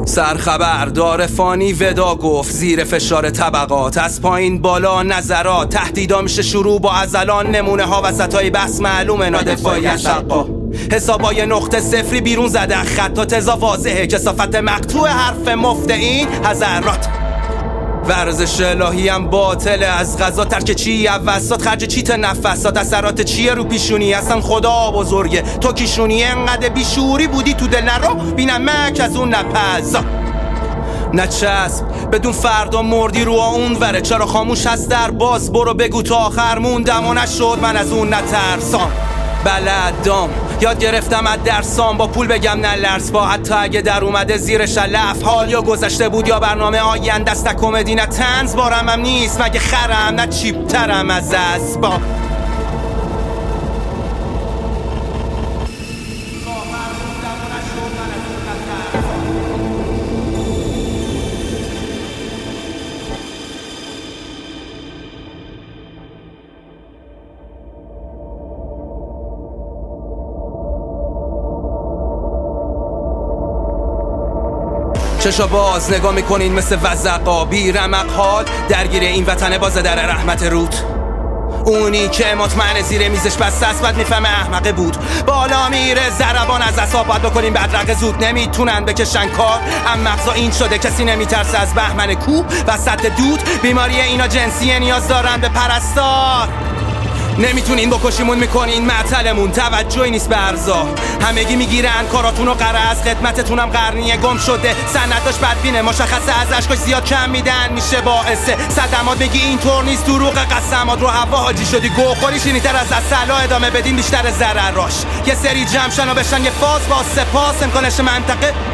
سرخبردار فانی ودا گفت زیر فشار طبقات، از پایین بالا نظرات، تهدیدا میشه شروع با ازلان، نمونه ها وسطای بحث معلومه نادفاعی از حقا، حسابای نقطه صفری بیرون زدن، خطات ازا واضحه، کثافت مقطوع حرف مفته این حضرات، ورزش الهی هم باطله، از غذا ترک چی اوسط، خرج چیت نفسات، اثرات چیه رو پیشونی، اصلا خدا بزرگه تو کیشونی، انقدر بیشوری بودی تو دل نرو بینم مک از اون نپز نچسب بدون فردا مردی رو اون وره، چرا خاموش هست در باز برو بگو تا آخر موندم و نشد من از اون نترسام، بلدام یاد گرفتم از درسام، با پول بگم نه لرز با، حتی اگه در اومده زیر شلف، حال یا گذشته بود یا برنامه آینده است، نه کمدی نه طنز بارم هم نیست، مگه خرم نه چیپترم از اسبا. چشا باز نگاه میکنین مثل وزقا بی رمق حال درگیر این وطنه باز در رحمت رود، اونی که مطمئن زیر میزش بسته است بعد میفهمه احمقه بود، بالا میره ضربان از اصاب باید بکنیم بدرقه زود، نمیتونن بکشن کار ام مغزا این شده کسی نمیترسه از بهمن کوه وسط دود، بیماری اینا جنسیه نیاز دارن به پرستار، نمیتونین بکشیمون میکنین معطلمون، توجهی نیست به ارزا، همگی میگیرن کاراتونو قرض، خدمتتونم قرنیه گم شده، سنداش بدبینه مشخصه از اشکاش زیاد کم میدن میشه باعثه صدمات، بگی اینطور نیست دروغ قسمات رو هوا حاجی شدی گوخوری شینیتر از اصلا ادامه بدین بیشتر ضرراش، یه سری جمشن و بشن یه فاز با سپاس، امکانش منطقه